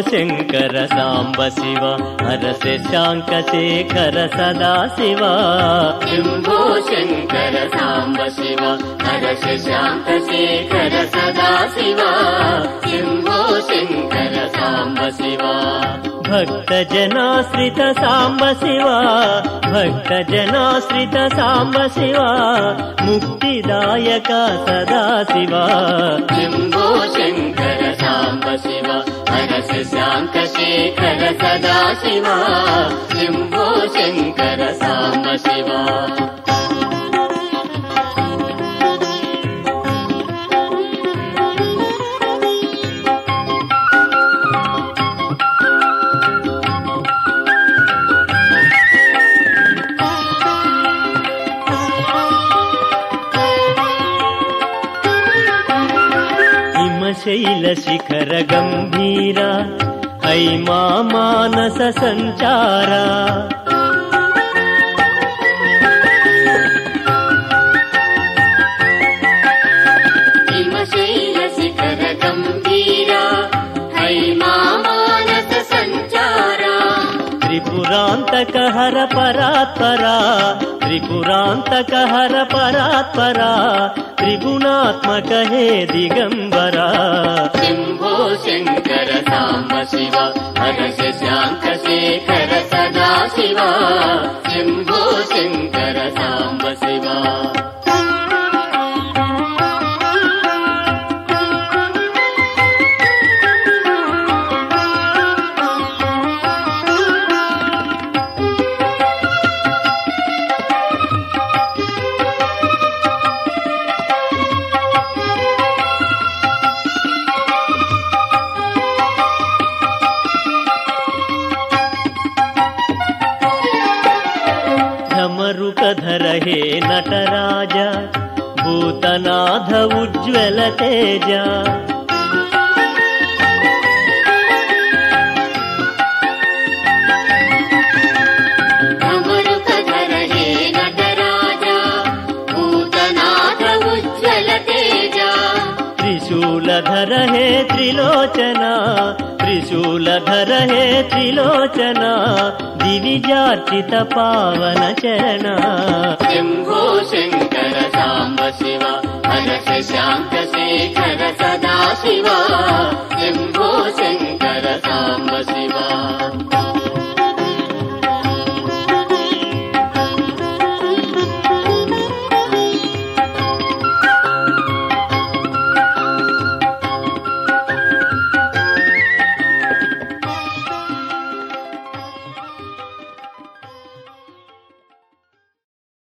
शङ्कर साम्ब शिव हर शशाङ्क शेखर सदा शिव शम्भो शङ्कर साम्ब शिव हर शशाङ्क शेखर सदा शिव शम्भो शङ्कर साम्ब शिव भक्त जनाश्रित साम्ब शिव भक्त जनाश्रित साम्ब शिव मुक्तिदायक सदा शिव शम्भो शङ्कर साम्ब शिव हर शशाङ्क शेखर सदा शिव शम्भो शङ्कर साम्ब शिव शैल शिखर गंभीरा हैमा मानस संचारा शैल शिखर गंभीरा हैमा मानस संचारा त्रिपुरांतक हर परात्परा त्रिपुरांतक हर परात्परा त्रिगुणात्मक हे दिगंबरा शम्भो शङ्कर साम्ब शिव हर शशाङ्क शेखर सदा शिव शम्भो शङ्कर साम्ब शिव धर हे नटराज भूतनाथ उज्ज्वल तेज धर हे नटराज भूतनाथ उज्ज्वल तेज त्रिशूलधर हे त्रिलोचना त्रिशूलधर हे त्रिलोचना दिविजार्चित पावन चरण शम्भो शङ्कर साम्ब शिव हर शशाङ्क शेखर सदा शिव शम्भो शङ्कर साम्ब शिव